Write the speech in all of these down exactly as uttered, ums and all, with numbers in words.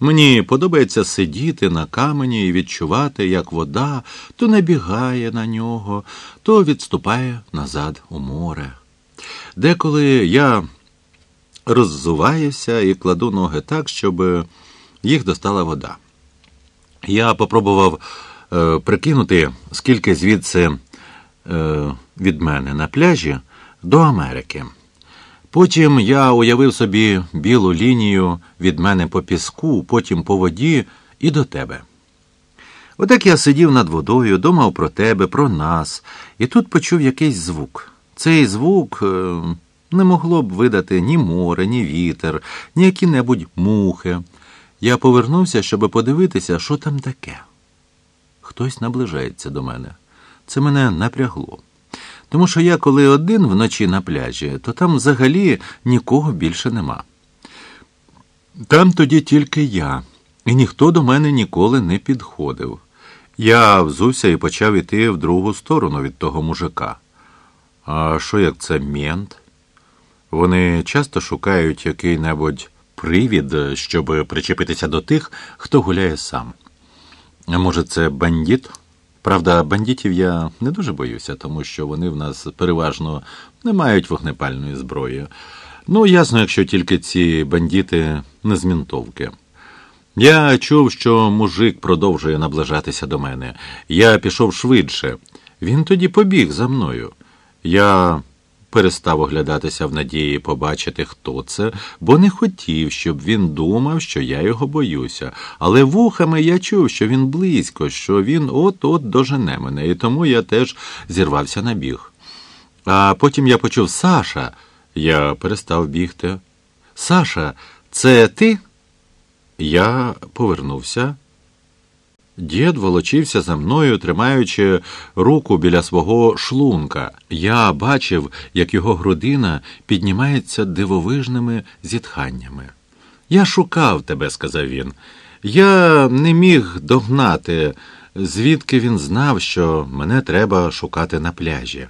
Мені подобається сидіти на камені і відчувати, як вода то набігає на нього, то відступає назад у море. Деколи я роззуваюся і кладу ноги так, щоб їх достала вода. Я попробував е, прикинути, скільки звідси е, від мене на пляжі до Америки. Потім я уявив собі білу лінію від мене по піску, потім по воді і до тебе. Отак я сидів над водою, думав про тебе, про нас, і тут почув якийсь звук. Цей звук е, не могло б видати ні море, ні вітер, ні які-небудь мухи. Я повернувся, щоб подивитися, що там таке. Хтось наближається до мене. Це мене напрягло. Тому що я, коли один вночі на пляжі, то там взагалі нікого більше нема. Там тоді тільки я, і ніхто до мене ніколи не підходив. Я взувся і почав іти в другу сторону від того мужика. А що як це мент? Вони часто шукають який-небудь привід, щоб причепитися до тих, хто гуляє сам. А може, це бандит? Правда, бандитів я не дуже боюся, тому що вони в нас переважно не мають вогнепальної зброї. Ну, ясно, якщо тільки ці бандити не з ментовки. Я чув, що мужик продовжує наближатися до мене. Я пішов швидше. Він тоді побіг за мною. Я перестав оглядатися в надії побачити, хто це, бо не хотів, щоб він думав, що я його боюся. Але вухами я чув, що він близько, що він от-от дожене мене, і тому я теж зірвався на біг. А потім я почув «Саша». Я перестав бігти. «Саша, це ти?» Я повернувся. Дід волочився за мною, тримаючи руку біля свого шлунка. Я бачив, як його грудина піднімається дивовижними зітханнями. «Я шукав тебе», – сказав він. Я не міг догнати, звідки він знав, що мене треба шукати на пляжі.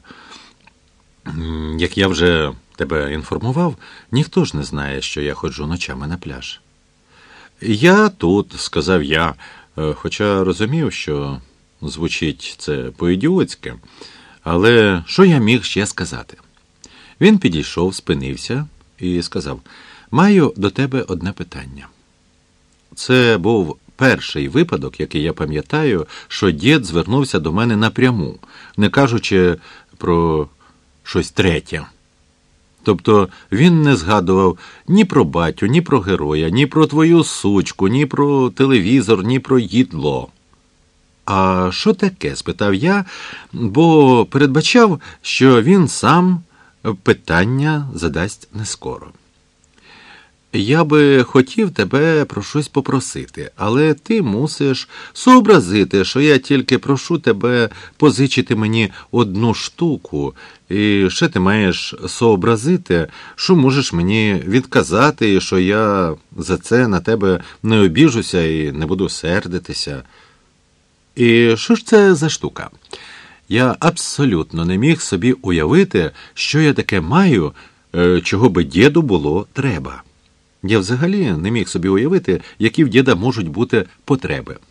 Як я вже тебе інформував, ніхто ж не знає, що я ходжу ночами на пляж. «Я тут», – сказав я, хоча розумів, що звучить це по-ідіотськи. Але що я міг ще сказати? Він підійшов, спинився і сказав: «Маю до тебе одне питання». Це був перший випадок, який я пам'ятаю, що дід звернувся до мене напряму, не кажучи про щось третє. Тобто він не згадував ні про батю, ні про героя, ні про твою сучку, ні про телевізор, ні про їдло. «А що таке?» – спитав я, бо передбачав, що він сам питання задасть не скоро. «Я би хотів тебе про щось попросити, але ти мусиш сообразити, що я тільки прошу тебе позичити мені одну штуку, і ще ти маєш сообразити, що можеш мені відказати, і що я за це на тебе не обіжуся і не буду сердитися». І що ж це за штука? Я абсолютно не міг собі уявити, що я таке маю, чого би діду було треба. Я взагалі не міг собі уявити, які в діда можуть бути потреби.